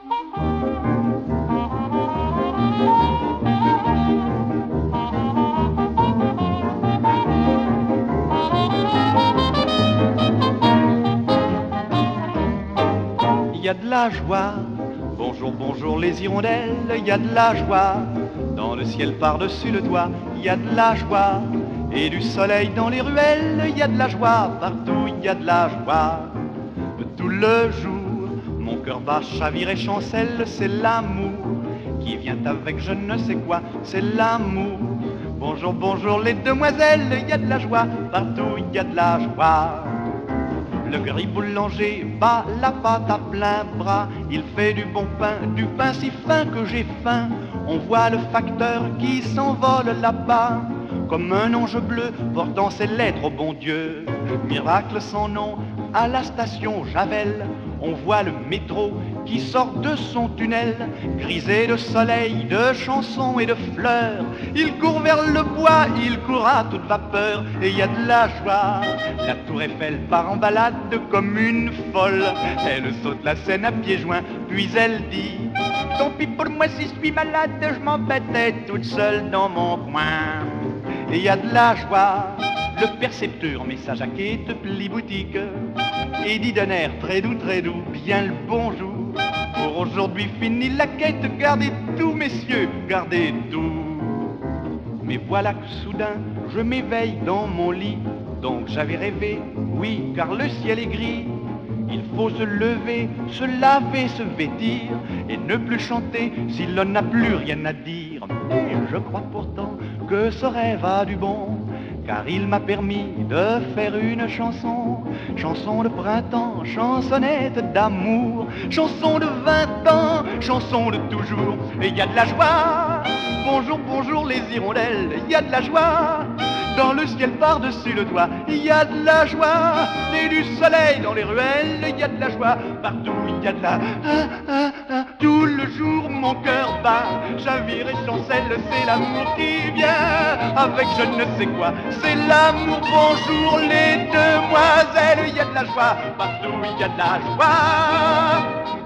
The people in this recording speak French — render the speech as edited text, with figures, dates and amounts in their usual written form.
Il y a de la joie, bonjour, bonjour les hirondelles, il y a de la joie, dans le ciel par-dessus le toit, il y a de la joie, et du soleil dans les ruelles, il y a de la joie, partout il y a de la joie. Tout le jour, mon cœur bat, chavire et chancelle, c'est l'amour qui vient avec je ne sais quoi, c'est l'amour. Bonjour, bonjour les demoiselles, il y a de la joie, partout il y a de la joie. Le gris boulanger bat la pâte à plein bras. Il fait du bon pain si fin que j'ai faim. On voit le facteur qui s'envole là-bas, comme un ange bleu portant ses lettres au bon Dieu. Miracle sans nom à la station Javel. On voit le métro qui sort de son tunnel, grisé de soleil, de chansons et de fleurs. Il court vers le bois, il court à toute vapeur, et il y a de la joie. La tour Eiffel part en balade comme une folle. Elle saute la Seine à pieds joints, puis elle dit: tant pis pour moi si je suis malade, je m'embêtais toute seule dans mon coin. Et il y a de la joie. Le percepteur met sa jaquette, plie boutique, et dit d'un air très doux, bien le bonjour. Pour aujourd'hui fini la quête, gardez tout messieurs, gardez tout. Mais voilà que soudain je m'éveille dans mon lit. Donc j'avais rêvé, oui, car le ciel est gris. Il faut se lever, se laver, se vêtir, et ne plus chanter si l'on n'a plus rien à dire. Et je crois pourtant que ce rêve a du bon, car il m'a permis de faire une chanson. Chanson de printemps, chansonnette d'amour, chanson de 20 ans, chanson de toujours. Et il y a de la joie, bonjour, bonjour les hirondelles, il y a de la joie. Dans le ciel par-dessus le toit, il y a de la joie. Et du soleil dans les ruelles, il y a de la joie. Partout il y a de la... Tout le jour mon cœur bat, chavire et chancelle, c'est l'amour qui vient avec je ne sais quoi. C'est l'amour, bonjour les demoiselles, il y a de la joie. Partout il y a de la joie.